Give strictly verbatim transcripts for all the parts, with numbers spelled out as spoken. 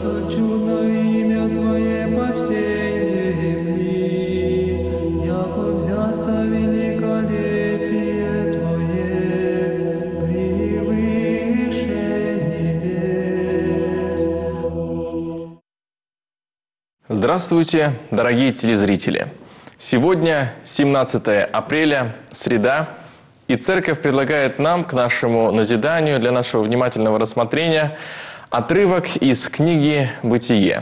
что чудно имя Твое по всей земли, яко взясться великолепие Твое превыше небес. Здравствуйте, дорогие телезрители! Сегодня семнадцатое апреля, среда, и Церковь предлагает нам к нашему назиданию, для нашего внимательного рассмотрения, отрывок из книги «Бытие».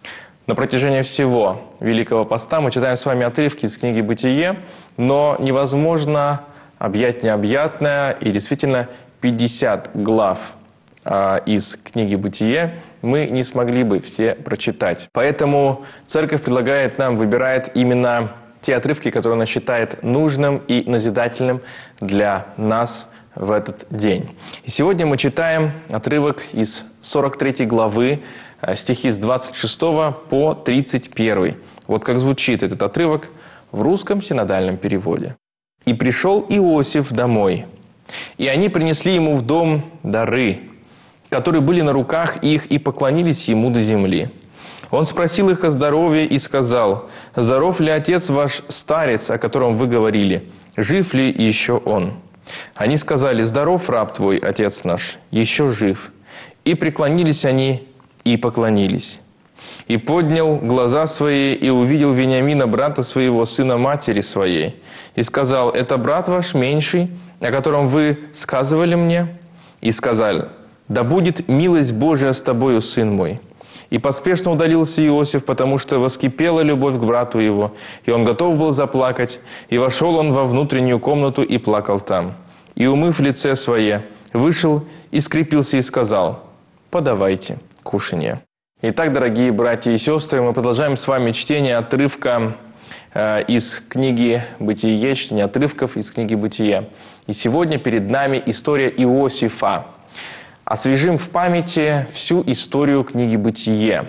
На протяжении всего Великого Поста мы читаем с вами отрывки из книги «Бытие», но невозможно объять необъятное, и действительно пятьдесят глав а, из книги «Бытие» мы не смогли бы все прочитать. Поэтому Церковь предлагает нам, выбирает именно те отрывки, которые она считает нужным и назидательным для нас в этот день. И сегодня мы читаем отрывок из сорок третьей главы, стихи с двадцать шестого по тридцать первый. Вот как звучит этот отрывок в русском синодальном переводе. «И пришел Иосиф домой, и они принесли ему в дом дары, которые были на руках их, и поклонились ему до земли. Он спросил их о здоровье и сказал: «Здоров ли отец ваш старец, о котором вы говорили? Жив ли еще он?» Они сказали: «Здоров раб твой, отец наш, еще жив». И преклонились они, и поклонились. И поднял глаза свои, и увидел Вениамина, брата своего, сына матери своей, и сказал: «Это брат ваш меньший, о котором вы сказывали мне?» И сказали: «Да будет милость Божия с тобою, сын мой». И поспешно удалился Иосиф, потому что воскипела любовь к брату его, и он готов был заплакать. И вошел он во внутреннюю комнату и плакал там. И, умыв лице свое, вышел и скрепился и сказал: «Подавайте кушанье». Итак, дорогие братья и сестры, мы продолжаем с вами чтение отрывка э, из книги «Бытие», чтение отрывков из книги «Бытие». И сегодня перед нами история Иосифа. Освежим в памяти всю историю книги «Бытие».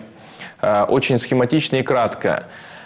Очень схематично и кратко.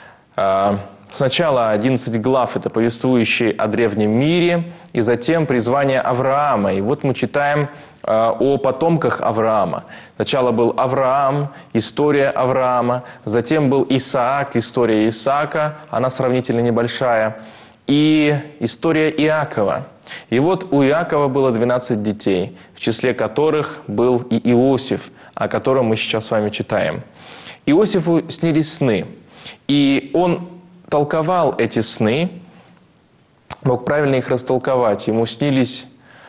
Сначала одиннадцать глав – это повествующие о древнем мире, и затем призвание Авраама. И вот мы читаем о потомках Авраама. Сначала был Авраам, история Авраама, затем был Исаак, история Исаака, она сравнительно небольшая, и история Иакова. И вот у Иакова было двенадцать детей, в числе которых был и Иосиф, о котором мы сейчас с вами читаем. Иосифу снились сны, и он толковал эти сны, мог правильно их растолковать. Ему снились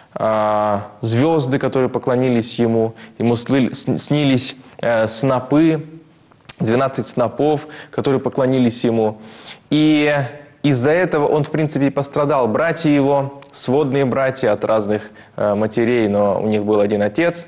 э, звезды, которые поклонились ему, ему снились э, снопы, двенадцать снопов, которые поклонились ему. И из-за этого он, в принципе, и пострадал. Братья его, сводные братья от разных э, матерей, но у них был один отец,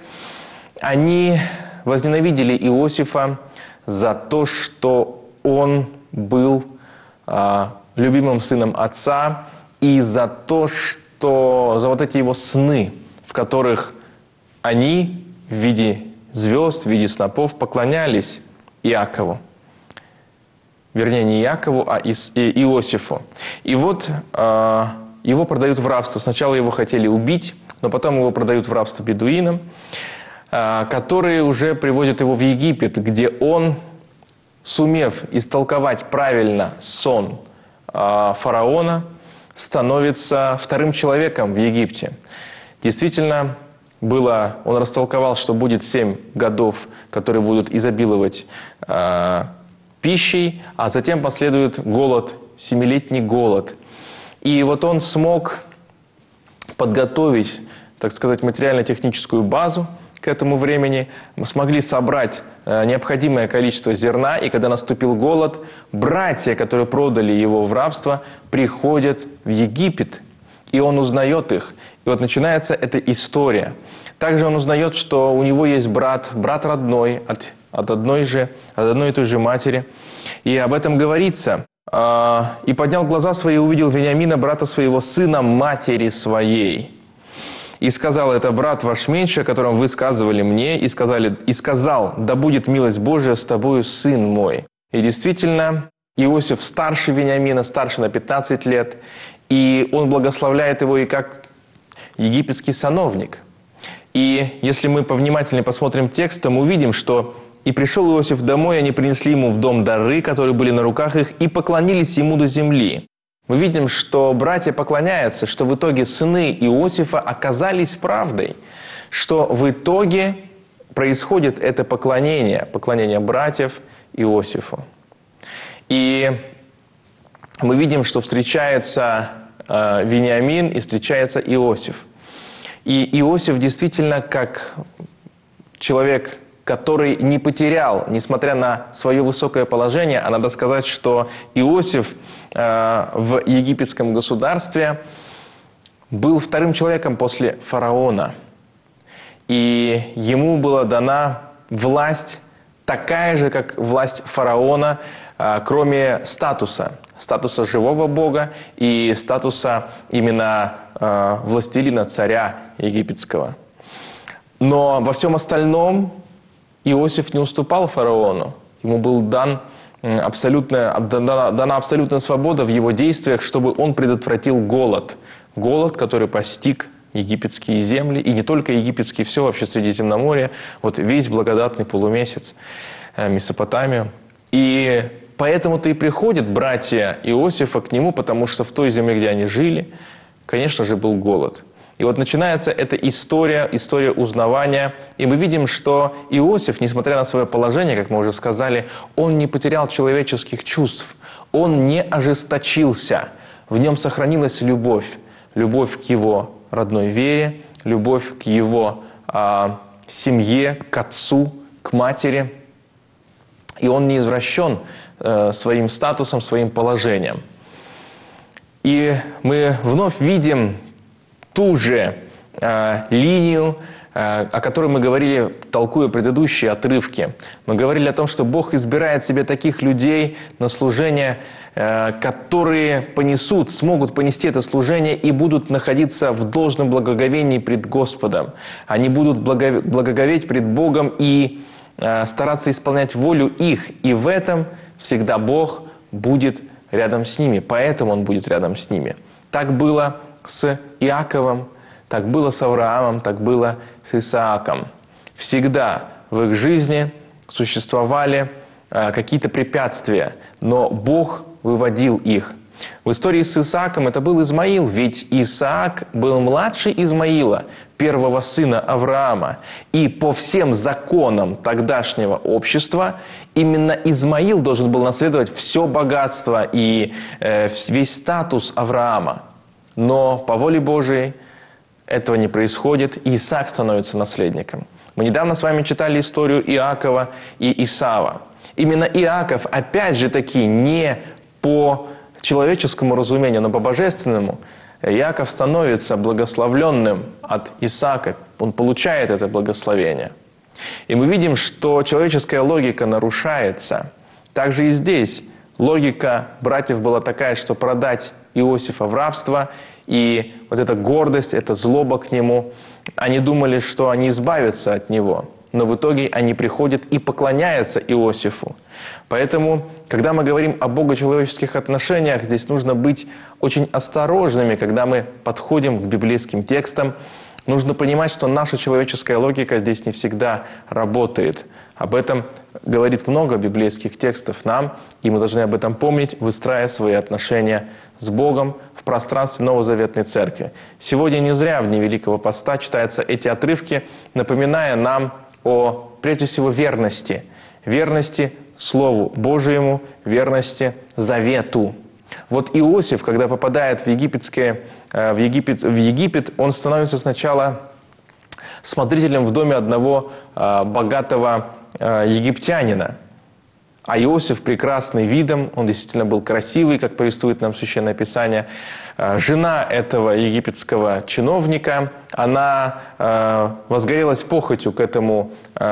они возненавидели Иосифа за то, что он был э, любимым сыном отца, и за то, что за вот эти его сны, в которых они в виде звезд, в виде снопов поклонялись Иакову. Вернее, не Иакову, а Иосифу. И вот э, его продают в рабство. Сначала его хотели убить, но потом его продают в рабство бедуинам, э, которые уже приводят его в Египет, где он, сумев истолковать правильно сон э, фараона, становится вторым человеком в Египте. Действительно, было, он растолковал, что будет семь годов, которые будут изобиловать э, пищей, а затем последует голод, семилетний голод. И вот он смог подготовить, так сказать, материально-техническую базу к этому времени. Мы смогли собрать э, необходимое количество зерна, и когда наступил голод, братья, которые продали его в рабство, приходят в Египет, и он узнает их. И вот начинается эта история. Также он узнает, что у него есть брат, брат родной от от одной же, от одной и той же матери. И об этом говорится. «И поднял глаза свои и увидел Вениамина, брата своего, сына матери своей. И сказал: это брат ваш меньший, о котором вы сказывали мне, и, сказали, и сказал: да будет милость Божия с тобою, сын мой». И действительно, Иосиф старше Вениамина, старше на пятнадцать лет, и он благословляет его и как египетский сановник. И если мы повнимательнее посмотрим текст, то мы увидим, что И пришел Иосиф домой, они принесли ему в дом дары, которые были на руках их, и поклонились ему до земли. Мы видим, что братья поклоняются, что в итоге сыны Иосифа оказались правдой, что в итоге происходит это поклонение, поклонение братьев Иосифу. И мы видим, что встречается э, Вениамин и встречается Иосиф. И Иосиф действительно как человек, который не потерял, несмотря на свое высокое положение, а надо сказать, что Иосиф э, в египетском государстве был вторым человеком после фараона. И ему была дана власть такая же, как власть фараона, э, кроме статуса. Статуса живого бога и статуса именно э, властелина, царя египетского. Но во всем остальном Иосиф не уступал фараону. Ему был дан абсолютная, дана, дана абсолютная свобода в его действиях, чтобы он предотвратил голод. Голод, который постиг египетские земли, и не только египетские, все вообще Средиземноморье, вот весь благодатный полумесяц, Месопотамию. И поэтому-то и приходят братья Иосифа к нему, потому что в той земле, где они жили, конечно же, был голод. И вот начинается эта история, история узнавания. И мы видим, что Иосиф, несмотря на свое положение, как мы уже сказали, он не потерял человеческих чувств. Он не ожесточился. В нем сохранилась любовь. Любовь к его родной вере, любовь к его а, семье, к отцу, к матери. И он не извращен а, своим статусом, своим положением. И мы вновь видим ту же э, линию, э, о которой мы говорили, толкуя предыдущие отрывки. Мы говорили о том, что Бог избирает себе таких людей на служение, э, которые понесут, смогут понести это служение и будут находиться в должном благоговении пред Господом. Они будут благо, благоговеть пред Богом и э, стараться исполнять волю их. И в этом всегда Бог будет рядом с ними. Поэтому Он будет рядом с ними. Так было с Иаковом, так было с Авраамом, так было с Исааком. Всегда в их жизни существовали э, какие-то препятствия, но Бог выводил их. В истории с Исааком это был Измаил, ведь Исаак был младший Измаила, первого сына Авраама. И по всем законам тогдашнего общества именно Измаил должен был наследовать все богатство и э, весь статус Авраама. Но по воле Божией этого не происходит, и Исаак становится наследником. Мы недавно с вами читали историю Иакова и Исава. Именно Иаков, опять же таки, не по человеческому разумению, но по божественному, Иаков становится благословленным от Исаака. Он получает это благословение. И мы видим, что человеческая логика нарушается. Также и здесь логика братьев была такая, что продать Иосифа в рабство, и вот эта гордость, эта злоба к нему, они думали, что они избавятся от него, но в итоге они приходят и поклоняются Иосифу. Поэтому, когда мы говорим о богочеловеческих отношениях, здесь нужно быть очень осторожными, когда мы подходим к библейским текстам. Нужно понимать, что наша человеческая логика здесь не всегда работает. Об этом говорит много библейских текстов нам, и мы должны об этом помнить, выстраивая свои отношения с Богом в пространстве Новозаветной Церкви. Сегодня не зря в дни Великого Поста читаются эти отрывки, напоминая нам о, прежде всего, верности. Верности Слову Божьему, верности завету. Вот Иосиф, когда попадает в, египетское, в, Египет, в Египет, он становится сначала смотрителем в доме одного богатого египтянина. А Иосиф прекрасный видом, он действительно был красивый, как повествует нам Священное Писание. Жена этого египетского чиновника, она возгорелась похотью к этому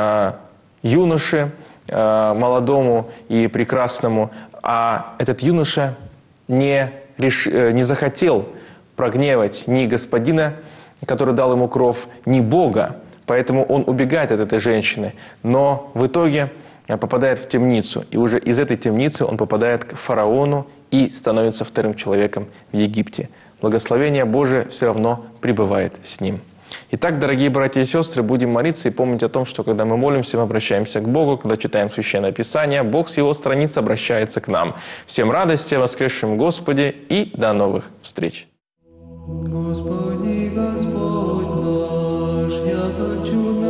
юноше, молодому и прекрасному. А этот юноша не, реш... не захотел прогневать ни господина, который дал ему кров, ни Бога. Поэтому он убегает от этой женщины. Но в итоге попадает в темницу. И уже из этой темницы он попадает к фараону и становится вторым человеком в Египте. Благословение Божие все равно пребывает с ним. Итак, дорогие братья и сестры, будем молиться и помнить о том, что когда мы молимся, мы обращаемся к Богу, когда читаем Священное Писание, Бог с Его страниц обращается к нам. Всем радости, воскресшем Господе, и до новых встреч! Господи, Господь наш, я хочу